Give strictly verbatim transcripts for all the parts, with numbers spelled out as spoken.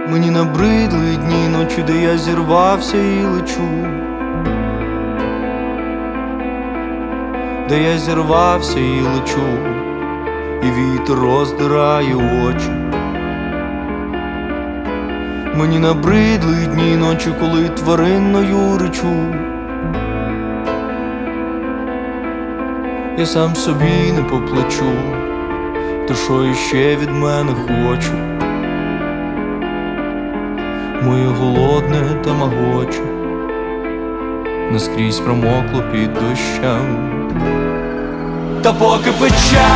Мені набридли дні, ночі, де я зірвався і лечу, де я зірвався і лечу, і вітер роздирає очі. Мені набридли дні, ночі, коли тваринною речу. Я сам собі не поплачу, то що іще від мене хоче моє голодне тамагочі, наскрізь промокло під дощем. Та поки пече,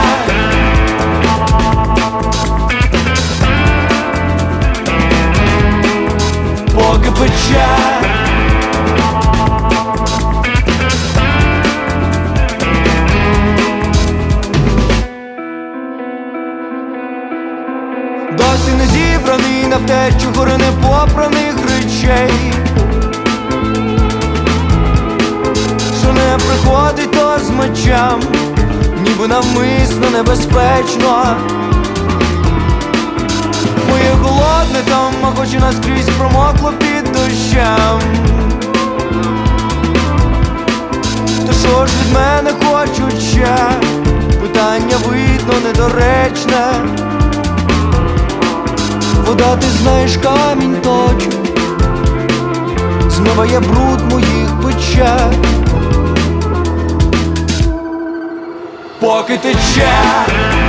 поки пече, досі не зібраний на втечу гори непопраних речей, що не приходить то з мечем, ніби навмисно небезпечно. Моє голодне тамагочі наскрізь промокло під дощем. То що ж від мене хочуть ще? Питання видно недоречне. Вода, ти знаєш, камінь точить, змиває бруд моїх печаль. Поки тече,